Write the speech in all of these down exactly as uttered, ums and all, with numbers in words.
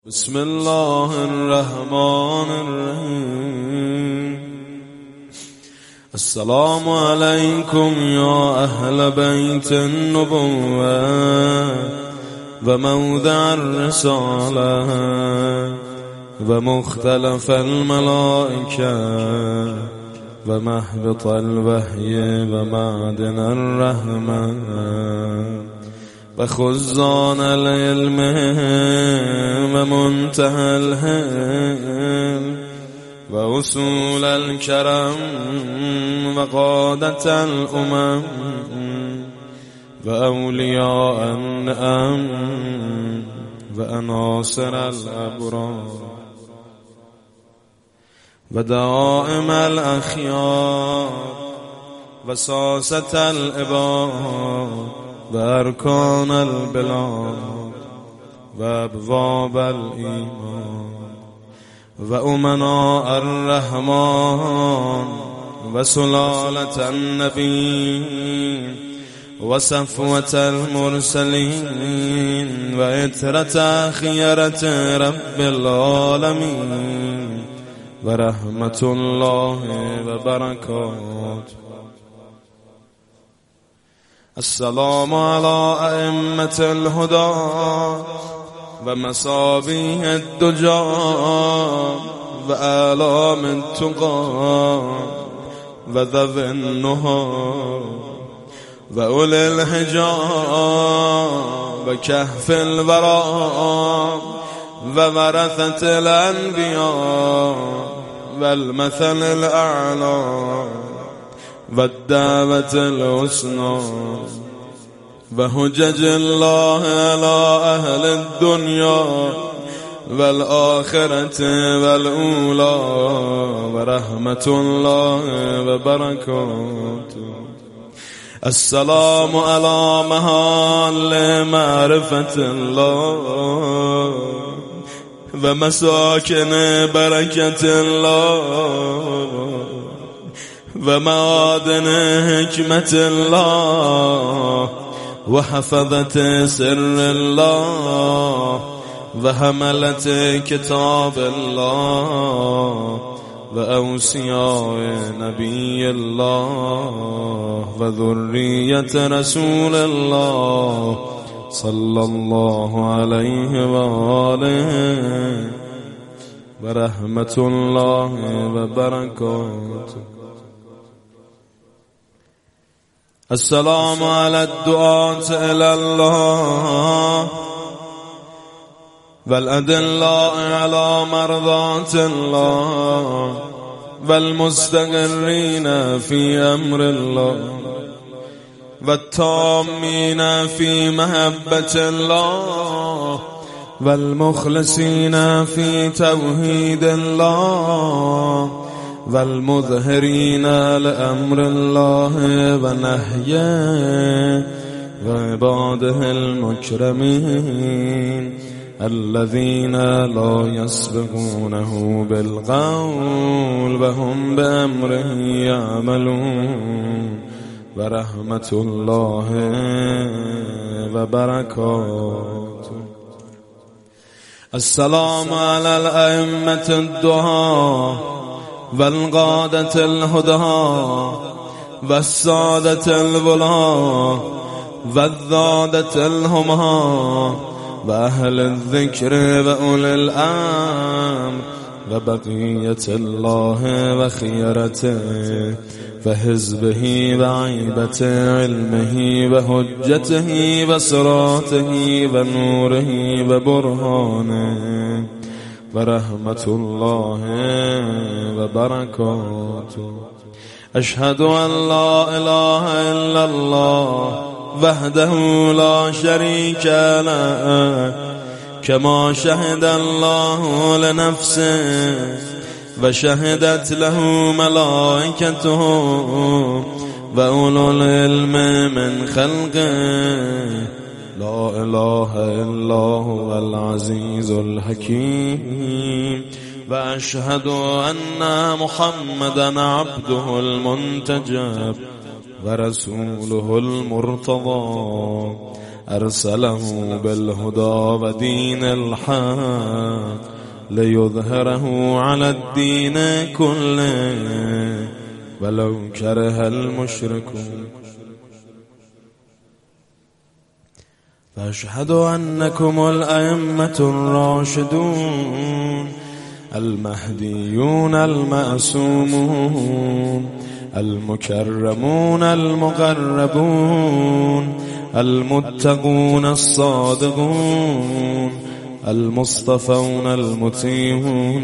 بسم الله الرحمن الرحيم. السلام عليكم يا أهل بيت النبوة وموضع الرسالة ومختلف الملائكة ومهبط الوحي ومعدن الرحمة وخزان العلم ومنتهى الهلم وأصول الكرم وقادة الأمم وأولياء النعم وأناصر الأبرار ودائم الأخيار وساسة العباد وأركان البلاد وأبواب الإيمان وأمناء الرحمن وسلالة النبي وصفوة المرسلين وإترة خيرة رب العالمين ورحمة الله وبركاته. السلام على أئمة الهدى ومصابيح الدجى وآلام التقى وذوي النهى وأولي الحجى وكهف الورى وورثة الأنبياء والمثل الأعلى والدعوة الحسنى وحجج الله على أهل الدنيا والآخرة والأولى ورحمة الله وبركاته. السلام على محل معرفة الله ومساكن بركة الله ومعادن حكمة الله وحفظة سر الله وحملة كتاب الله وأوصياء نبي الله وذرية رسول الله صلى الله عليه وآله ورحمة الله وبركاته. السلام على الدعاة إلى الله والأدلاء على مرضاة الله والمستقرين في أمر الله والتامين في محبة الله والمخلصين في توحيد الله والمظهرين لأمر الله ونهيه وعباده المكرمين الذين لا يسبقونه بالقول وهم بأمره يعملون ورحمة الله وبركاته. السلام على الأئمة الدعاة والقادة الهدى والسادة الولاة والذادة الهمى وأهل الذكر وأولي الأمر وبقية الله وخيرته وحزبه وعيبة علمه وحجته وصراته ونوره وبرهانه ورحمة الله وبركاته. أشهد أن لا إله إلا الله وحده لا شريك له كما شهد الله لنفسه وشهدت له ملائكته وأولو العلم من خلقه. لا إله إلا هو العزيز الحكيم وأشهد أن محمدا عبده المنتجب ورسوله المرتضى أرسله بالهدى ودين الحق ليظهره على الدين كله ولو كره المشركون. فأشهد أنكم الأئمة الراشدون المهديون المأسومون المكرمون المقربون المتقون الصادقون المصطفون المطيعون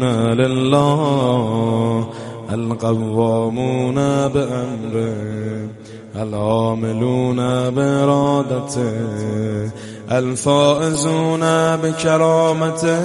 لله القوامون بأمره العاملون بإرادته الفائزون بكرامته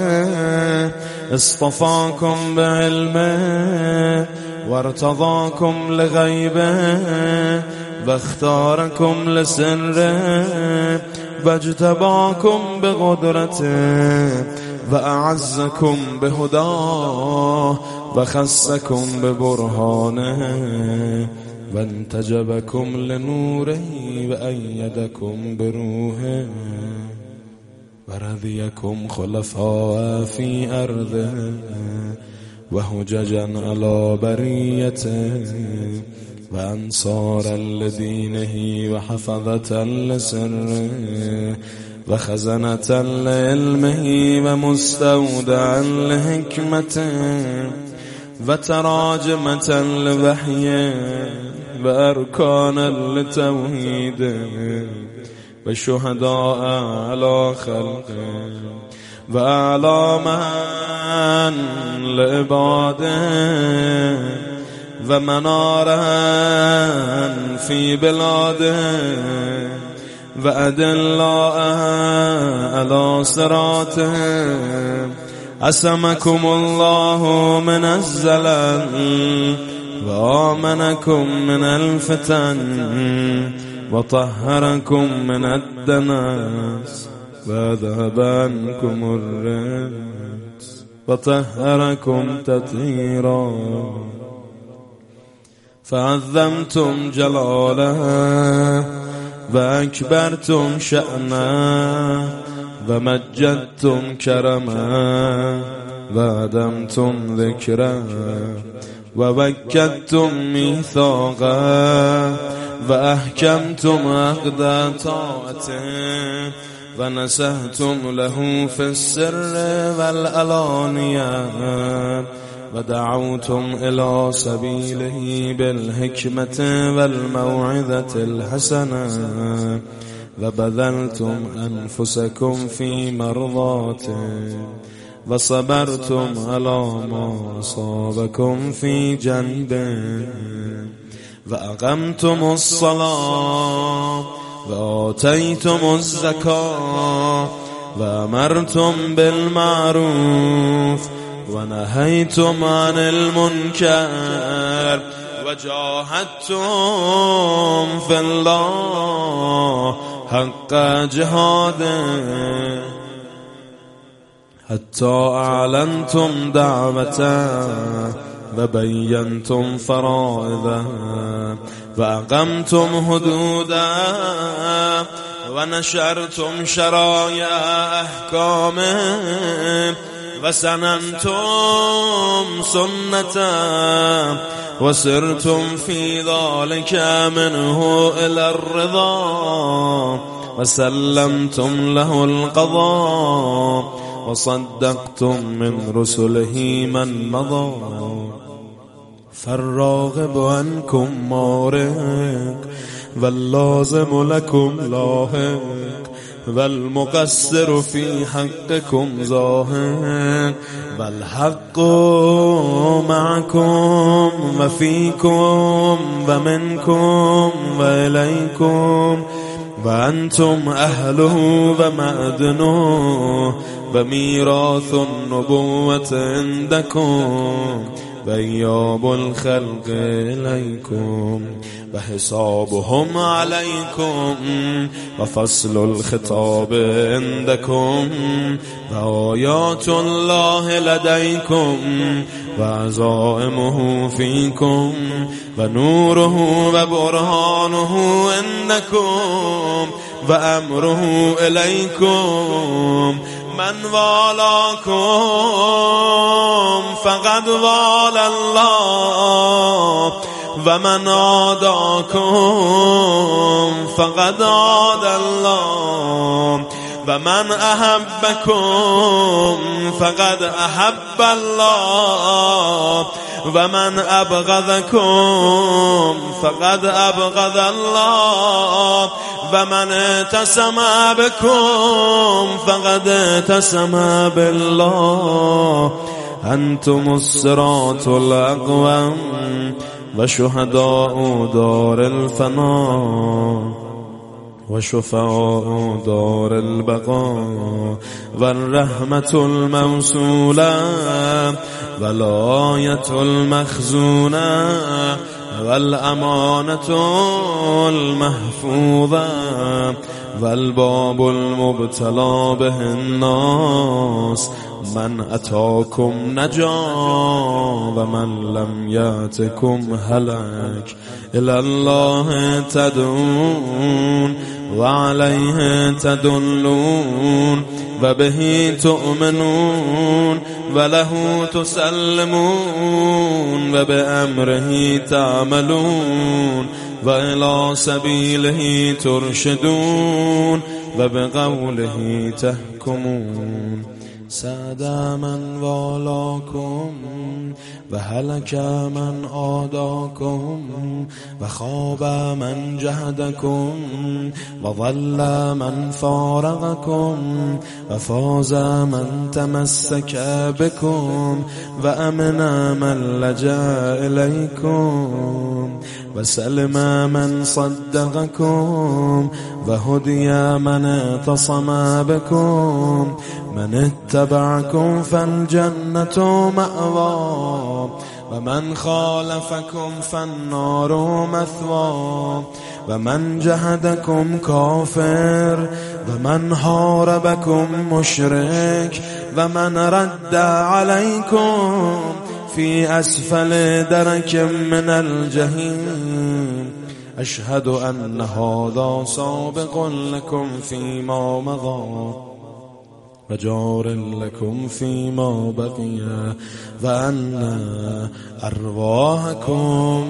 اصطفاكم بعلمه وارتضاكم لغيبه واختاركم لسره واجتباكم بقدرته وأعزكم بهداه وخصكم ببرهانه وانتجبكم لنوره وأيدكم بروحه ورضيكم خلفاء في أرضه وهججا على بريته وأنصارا لدينه وحفظة لسره وخزنة لعلمه ومستودعا لحكمته وتراجمة لوحيه وأركانا لتوحيده وشهداء على خلقه وأعلاما لعباده ومنارا في بلاده وأدلاء على صراطه عصمكم الله من الزلل وآمنكم من الفتن وطهركم من الدنس وذهب عنكم الرجس وطهركم تطهيرا فعظمتم جلاله وأكبرتم شأنه ومجدتم كرمه وأدمتم ذكره ووكدتم ميثاقه وأحكمتم عقد طاعته ونسهتم له في السر والعلانية ودعوتم إلى سبيله بالحكمة والموعظة الحسنة وبذلتم أنفسكم في مرضاته وصبرتم على ما أصابكم في جنبه وأقمتم الصلاة وآتيتم الزكاة وأمرتم بالمعروف ونهيتم عن المنكر وجاهدتم في الله حق جهاده حتى أعلنتم دعوته وبينتم فرائضه وأقمتم حدوده ونشرتم شرائع أحكامه وسننتم سنته وسرتم في ذلك منه إلى الرضا وسلمتم له القضاء وصدقتم من رسله من مضى فالراغب عنكم مارق واللازم لكم لاحق والمقصر في حقكم ظاهر والحق معكم وفيكم ومنكم وإليكم وأنتم أهله ومأدنه وميراث النبوة عندكم وإياب الخلق إليكم وحسابهم عليكم وفصل الخطاب عندكم وآيات الله لديكم وعزائمه فيكم ونوره وبرهانه عندكم وأمره إليكم من والاكم فقد والى الله ومن عاداكم فقد عاد الله ومن أحبكم فقد أحب الله ومن أبغضكم فقد أبغض الله ومن اعتصم بكم فقد اعتصم بالله أنتم الصراط الأقوم وشهداء دار الفناء وشفعاء دار البقاء والرحمة الموصولة والآية المخزونة والأمانة المحفوظة والباب المبتلى به الناس من أتاكم نجا ومن لم يأتكم هلك إلى الله تدعون وعليه تدلون وبه تؤمنون وله تسلمون وبأمره تعملون وإلى سبيله ترشدون وبقوله تحكمون سعد من والاكم وهلك من عاداكم وخاب من جهدكم وضل من فارقكم وفاز من تمسك بكم وأمن من لجأ إليكم وسلم من صدقكم وهدي من اعتصم بكم من اتبعكم فالجنة مأوى ومن خالفكم فالنار مثوى ومن جهدكم كافر ومن حاربكم مشرك ومن رد عليكم في أسفل درك من الجحيم أشهد أن هذا سابق لكم فيما مضى وجار لكم فيما بقي وأن أرواحكم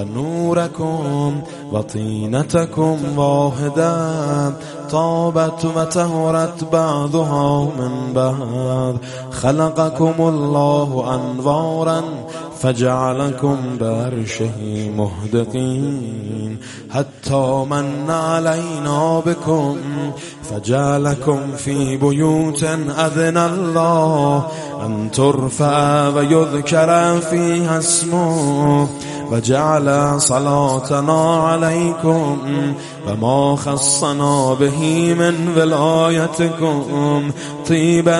ونوركم وطينتكم واحدة طابت وتهرت بعضها من بعض خلقكم الله أنوارا فجعلكم بعرشه مهدقين حتى من علينا بكم فجعلكم في بيوت أذن الله أن ترفع ويذكر فيها اسمه وجعل صلاتنا عليكم وما خصنا به من ولايتكم طيبا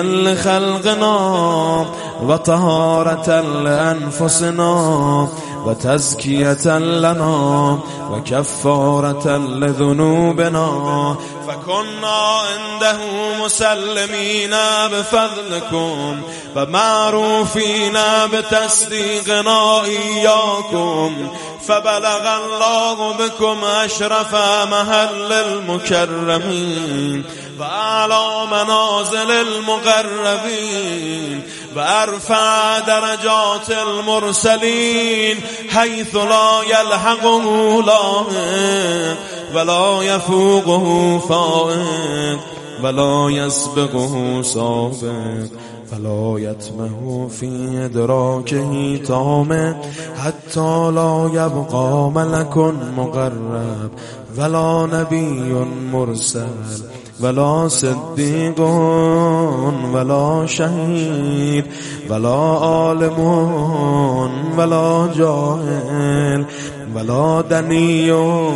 لخلقنا وطهارة لأنفسنا وتزكية لنا وكفارة لذنوبنا فكنا عنده مسلمين بفضلكم ومعروفين بتصديقنا إياكم فبلغ الله بكم أشرف محل المكرمين وأعلى منازل المقربين وأرفع درجات المرسلين حيث لا يلحقه لاحق ولا يفوقه فائق ولا يسبقه سابق فلا يتمه في إدراكه تام حتى لا يبقى ملك مقرب ولا نبي مرسل ولا صديق ولا شهيد ولا عالم ولا جاهل ولا دني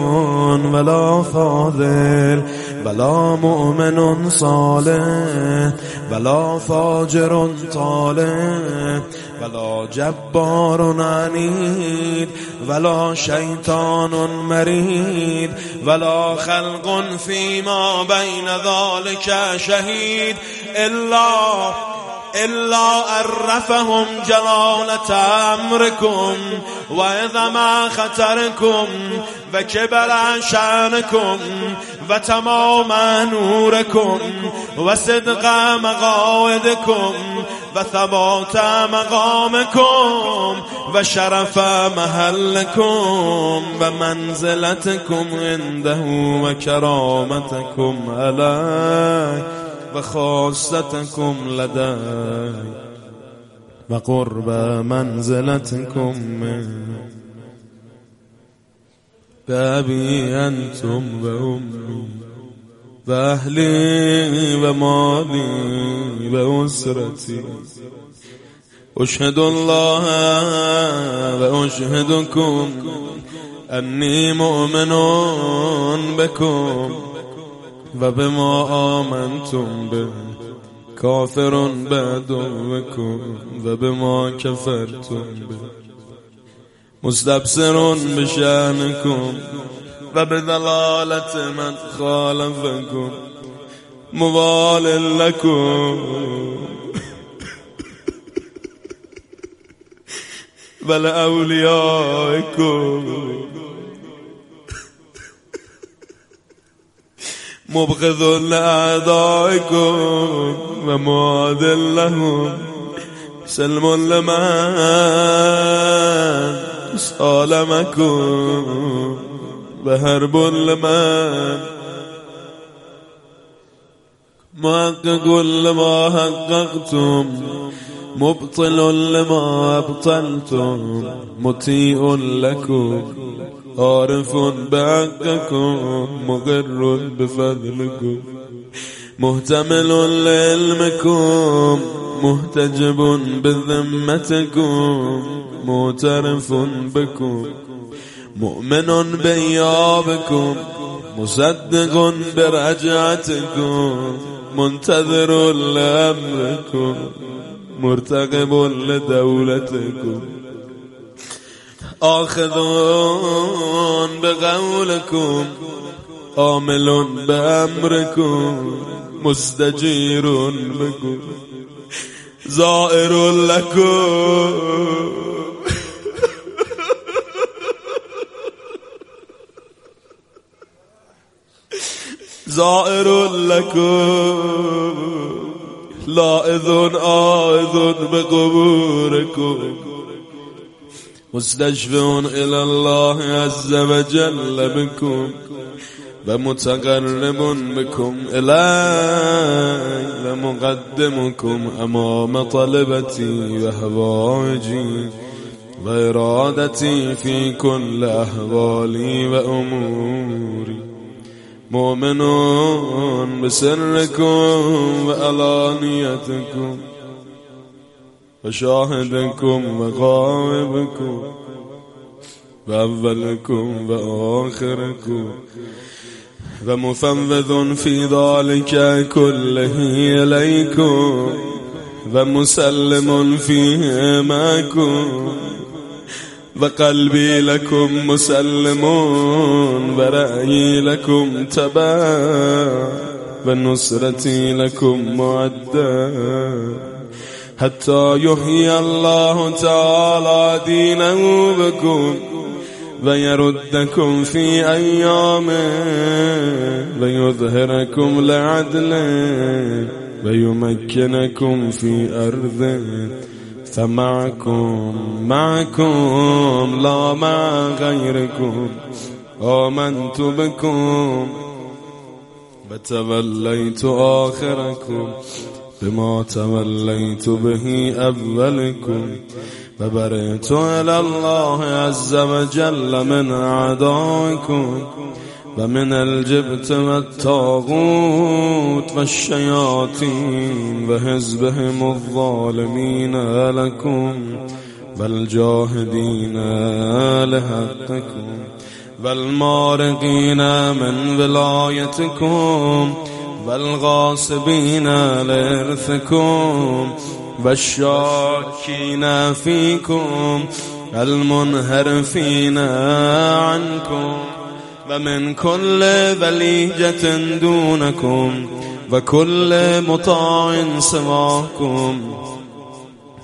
ولا فاضل ولا مؤمن صالح ولا فاجر طالح ولا جبار عنيد ولا شيطان مريد ولا خلق فيما بين ذلك شهيد إلا إلا عرفهم جلالة أمركم وعظم خطركم وكبر شأنكم وتمام نوركم وصدق مقاعدكم وثبات مقامكم وشرف محلكم ومنزلتكم عنده وكرامتكم عليه وخاصتكم لديه وقرب منزلتكم منه بأبي أنتم وأمي وأهلي ومالي وأسرتي أشهد الله وأشهدكم أني مؤمن بكم وبما آمنتم به كافر بعدوكم وبما كفرتم به مستبصر بشأنكم وبضلالة من خالفكم موال لكم ولأوليائكم مبغض لأعدائكم ومعاد لهم سلم لمن سالمكم وهرب لمن محقق لما حققتم مبطل لما أبطلتم مطيع لكم عارف بحقكم مقر بفضلكم محتمل لعلمكم محتجب بذمتكم معترف بكم مؤمن بإيابكم مصدق برجعتكم منتظر لأمركم مرتقب لدولتكم آخذون بقولكم عامل بأمركم مستجير بكم زائر لكم زائر لكم لاذ آذ بقبوركم مستشفع إلى الله عز وجل بكم ومتقرب بكم إليه ومقدمكم أمام طلبتي وهوائجي وإرادتي في كل أحوالي وأموري مؤمنون بسركم وعلانيتكم وشاهدكم وغائبكم وأولكم وآخركم ومفوض في ذلك كله إليكم ومسلم فيه معكم وقلبي لكم مسلم ورأيي لكم تبع ونصرتي لكم معدة حتى يحيي الله تعالى دينه بكم ويردكم في أيامه ويظهركم لعدله ويمكنكم في أرضه فمعكم معكم لا مع غيركم آمنت بكم وتوليت آخركم بما توليت به أولكم وبرئت إلى الله عز وجل من أعدائكم ومن الجبت والطاغوت والشياطين وحزبهم الظالمين لكم والجاهدين لحقكم والمارقين من ولايتكم والغاصبين لإرثكم والشاكين فيكم المنحرفين عنكم ومن كل بليجة دونكم وكل مطاع سواكم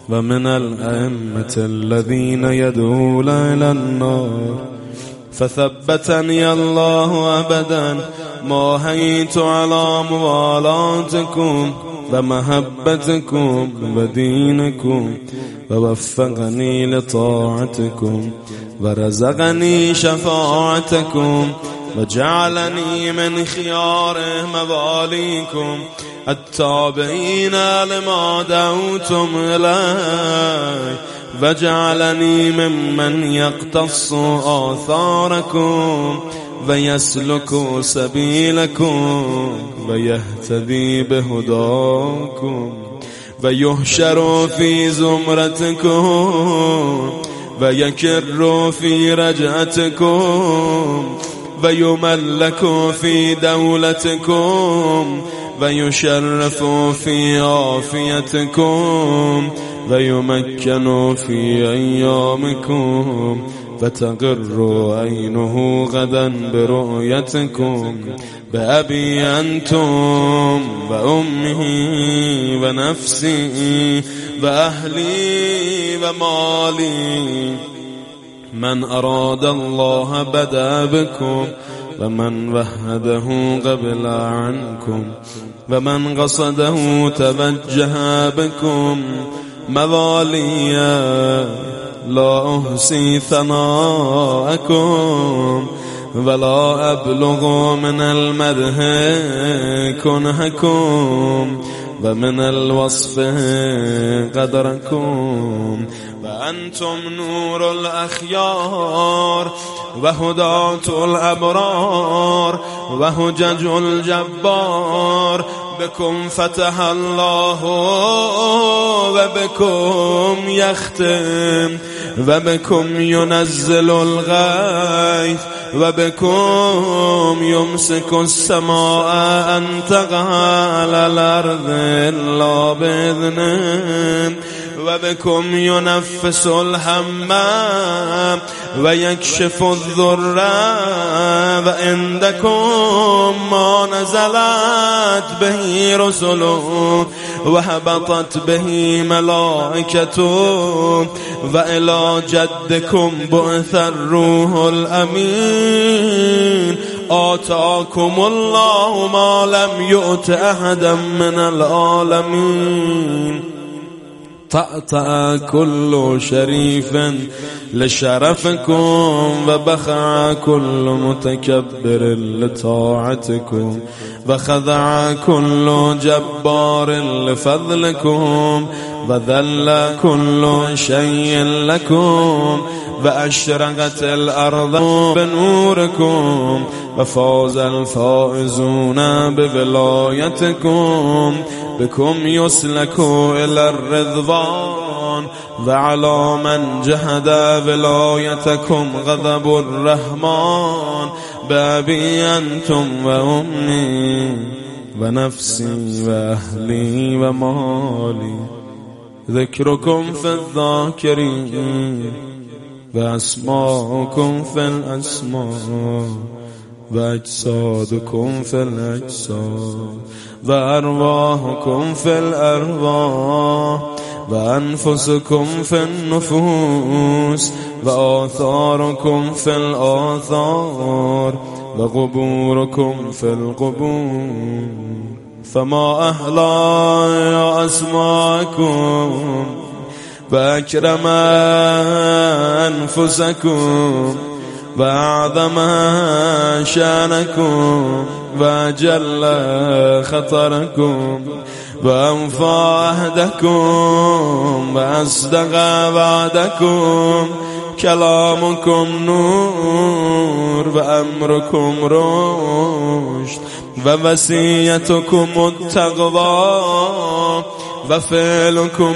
ومن الأئمة الذين يدعون إلى النار فثبتني الله أبدا ما حييت على موالاتكم ومحبتكم ودينكم ووفقني لطاعتكم ورزقني شفاعتكم وجعلني من خيار مواليكم التابعين لما دعوتم إليه وجعلني ممن يقتص آثاركم ويسلك سبيلكم ويهتدي بهداكم ويحشر في زمرتكم ويكر في رجعتكم ويملك في دولتكم ويشرف في عافيتكم ويمكن في أيامكم فتقر عينه غدا برؤيتكم بأبي أنتم وأمي ونفسي وأهلي ومالي من أراد الله بدأ بكم ومن وهده قبل عنكم ومن قصده توجه بكم مواليا لا أحصي ثناءكم ولا أبلغ من المدح كنهكم ومن الوصف قدركم وأنتم نور الأخيار وهداة الأبرار وهجج الجبار بكم فتح الله وبكم يختم وبكم ينزل الغيث وبكم يمسك السماء أن تقع على الأرض إلا بإذنه وبكم ينفس الحمام ويكشف الضر وعندكم ما نزلت به رسله وهبطت به ملائكته وإلى جدكم بعث الروح الأمين آتاكم الله ما لم يؤت أحدا من العالمين طأطأ كل شريف لشرفكم وبخع كل متكبر لطاعتكم وخضع كل جبار لفضلكم وذل كل شيء لكم وأشرقت الأرض بنوركم وفاز الفائزون بولايتكم بكم يسلك إلى الرضوان وعلى من جهد ولايتكم غضب الرحمن بأبي أنتم وأمي ونفسي وأهلي ومالي ذكركم في الذاكرين وأسماءكم في الأسماء وأجسادكم في الأجساد وأرواحكم في الأرواح وأنفسكم في النفوس وآثاركم في الآثار وقبوركم في القبور فما أحلى أسماءكم وأكرم أنفسكم وأعظم شانكم وأجل خطركم وأوفى عهدكم وأصدق وعدكم كلامكم نور وأمركم رشد ووصيتكم التقوى وفعلكم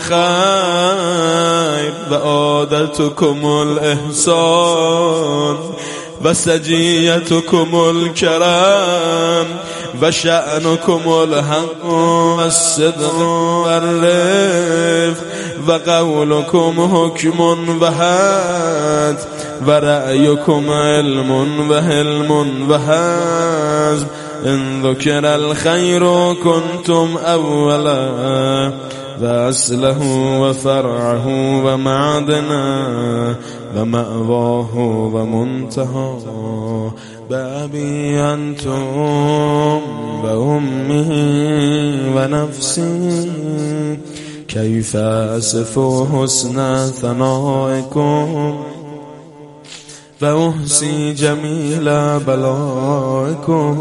الخير وعادتكم الإحسان وسجيتكم الكرام وشأنكم الحق والصدق والرفق وقولكم حكم وحد ورأيكم علم وحلم وحزم إن ذكر الخير كنتم أولا وأصله وفرعه ومعدنه ومأواه ومنتهى بأبي أنتم وأمه ونفسي كيف أصف حسن ثنائكم وأحصي جميل بلائكم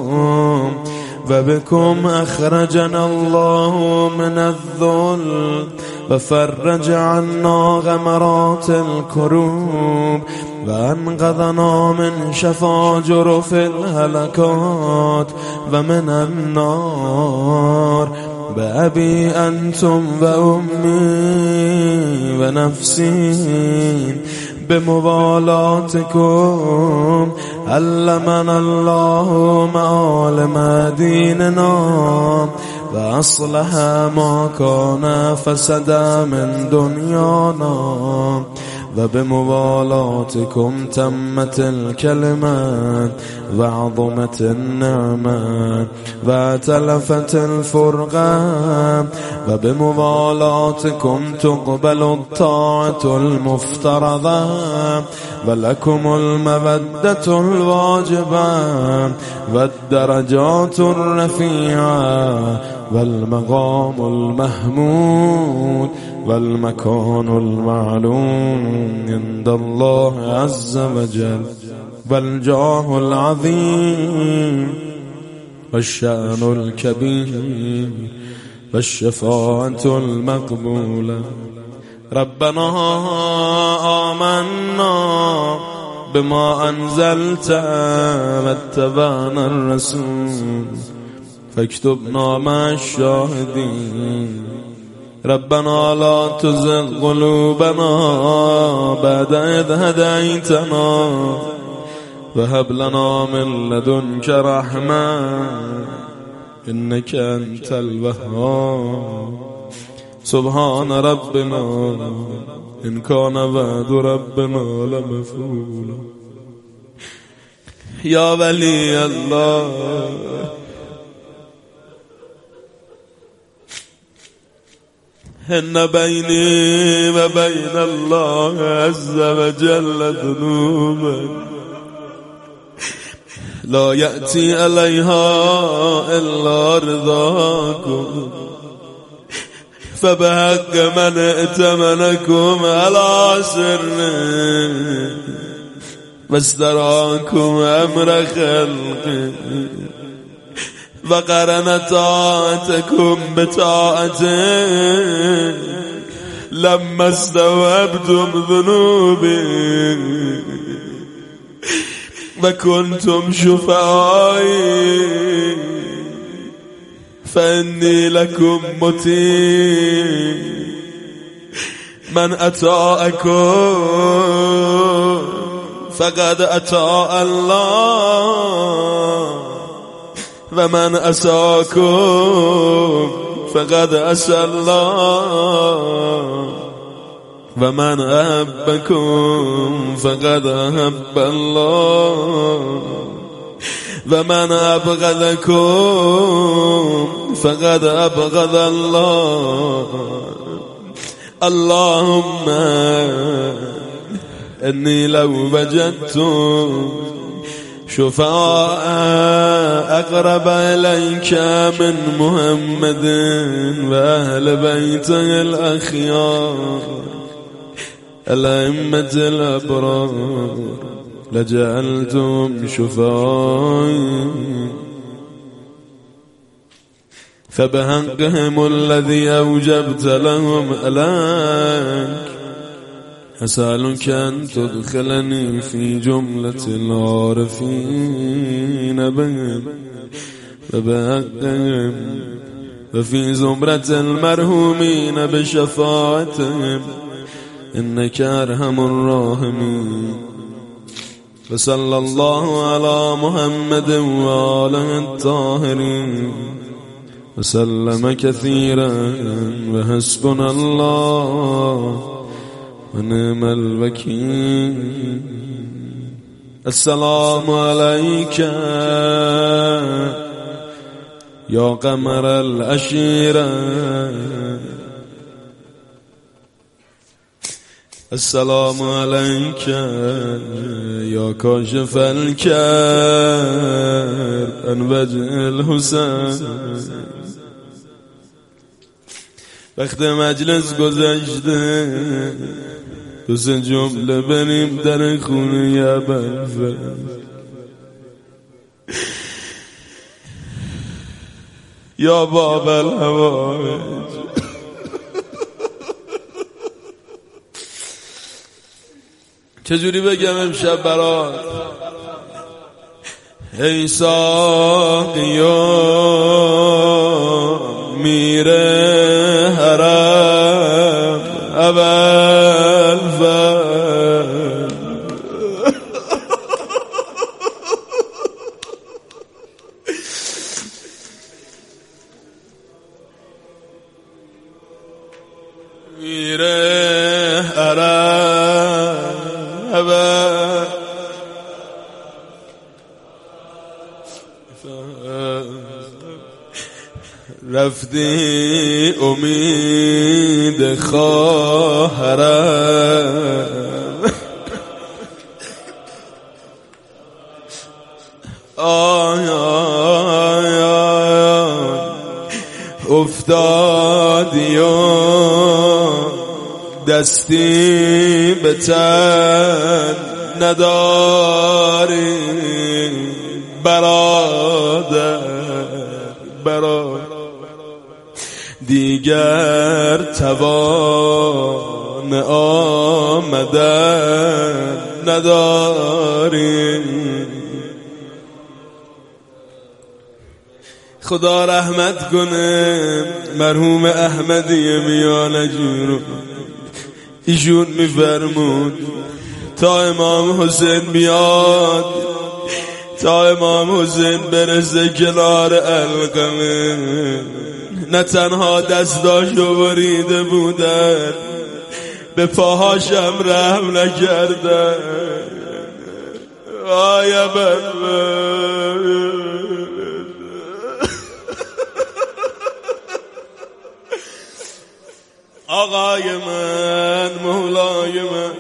وبكم أخرجنا الله من الذل وفرج عنا غمرات الكروب وأنقذنا من شفاجر في الهلكات ومن النار بأبي أنتم وأمي ونفسي بموالاتكم علمنا الله معالم ديننا وأصلح ما كان فسد من دنيانا وبموالاتكم تمت الكلمة وعظمت النعمة وتلفت الفرقة وبموالاتكم تقبل الطاعة المفترضة ولكم المودة الواجبة والدرجات الرفيعة والمقام المحمود والمكان المعلوم عند الله عز وجل والجاه العظيم والشأن الكبير والشفاعة المقبولة. ربنا آمنا بما أنزلت واتبعنا الرسول فاكتبنا مع الشاهدين. ربنا لا تزغ قلوبنا بعد إذ هديتنا وهب لنا من لدنك رحمة إنك أنت الوهاب. سبحان ربنا إن كان وعد ربنا لمفعولا. يا ولي الله إن بيني وبين الله عز وجل ذنوبا لا يأتي عليها إلا رضاكم فبحق من ائتمنكم على سر واستراكم أمر خلقه وقرن طاعتكم بطاعته لما استوعبتم ذنوبي وكنتم شفعائي فإني لكم مطيع. من أطاعكم فقد أطاع الله ومن أساكم فقد أسى الله ومن أحبكم فقد أحب الله ومن أبغضكم فقد أبغض الله. اللهم إني لو وجدت شفاء أقرب إليك من محمد وأهل بيته الأخيار الأئمة الأبرار لجعلتم شفائي فبحقهم الذي أوجبت لهم ألاك أسألك أن تدخلني في جملة العارفين بهم وبحقهم وفي زمرة المرحومين بشفاعتهم إنك أرحم الراحمين. وصلى الله على محمد وآله الطاهرين وسلم كثيرا وحسبنا الله ونعم الوكيل. السلام عليك يا قمر العشيرة السلام علیک یا کاشف الکرب عن وجه الحسین. وقت مجلس گذشته، دو سه جمله بریم در خونه ابوالفضل. یا باب الحوائج، چجوری بگم امشب برات؟ ای ساقیا میره حرم ابوالفضل. میره حرم رفتی امید خواهرم، آیا افتادی و دستی به تن نداری برادر برادر، دیگر توان آمدن نداری. خدا رحمت کنه مرحوم احمدی میانجو، ایشون میفرمود تا امام حسین بیاد، تا امام حسین برسه کنار علقمه، نه تنها دستاشو بریده بودن، به پاهاشم رحم نکردن. آیا بابا آقای من، مولای من،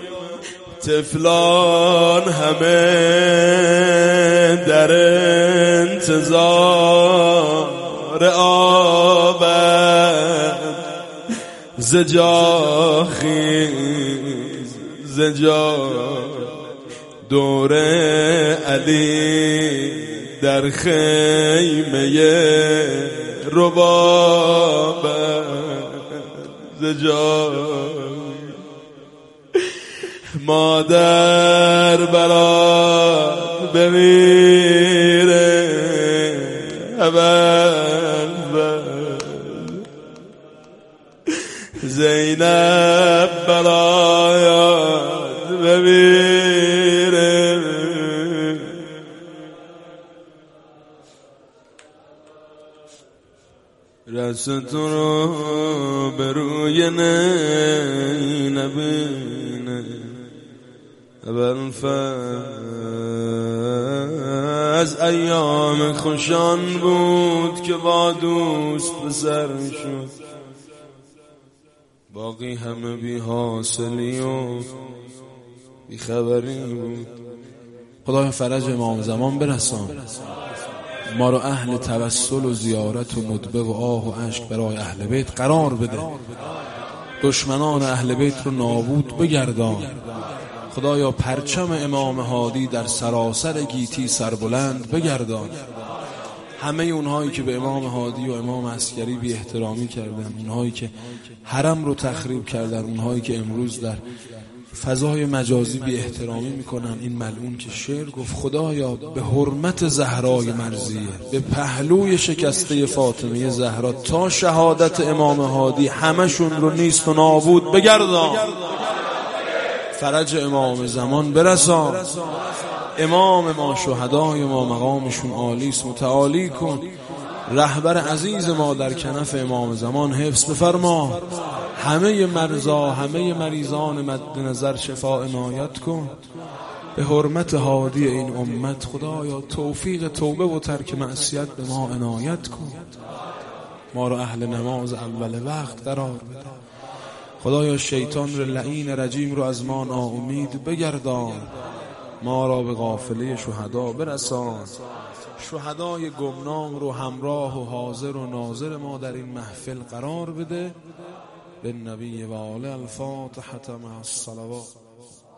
طفلان همه در انتظار آبند، زجا خیز زجا دور علی در خیمه ربابند، زجا مادر برات بمیره ابوالفضل، زینب برات بمیره. رست تو رو به روی نی نبینه ابوالفضل، ایام خوشان بود که با دوست به سر شد، باقی همه بی حاصلی و بی خبری بود. خدای فرج امام زمان برسان، ما رو اهل توسل و زیارت و مدبه و آه و اشک برای اهل بیت قرار بده، دشمنان اهل بیت رو نابود بگردان. خدایا پرچم امام هادی در سراسر گیتی سربلند بگردان. همه اونهایی که به امام هادی و امام عسکری بی احترامی کردن، اونهایی که حرم رو تخریب کردن، اونهایی که امروز در فضای مجازی بی احترامی میکنن، این ملعون که شعر گفت خدایا به حرمت زهرای مرضیه، به پهلوی شکسته فاطمه زهرا تا شهادت امام هادی همشون رو نیست و نابود بگردان. فرج امام زمان برسان، امام ما شهدای ما مقامشون عالیست، متعالی کن. رهبر عزیز ما در کنف امام زمان حفظ بفرما، همه مرضا همه مریضان مد نظر شفا عنایت کن. به حرمت هادی این امت خدایا توفیق توبه و ترک معصیت به ما عنایت کن. ما رو اهل نماز اول وقت قرار بده. خدایا شیطان رو لعین رجیم رو از ما ناامید بگردان، ما را به قافله شهدا برسان، شهدای گمنام رو همراه و حاضر و ناظر ما در این محفل قرار بده. به نبی و آل الفاتحة مع الصلوات.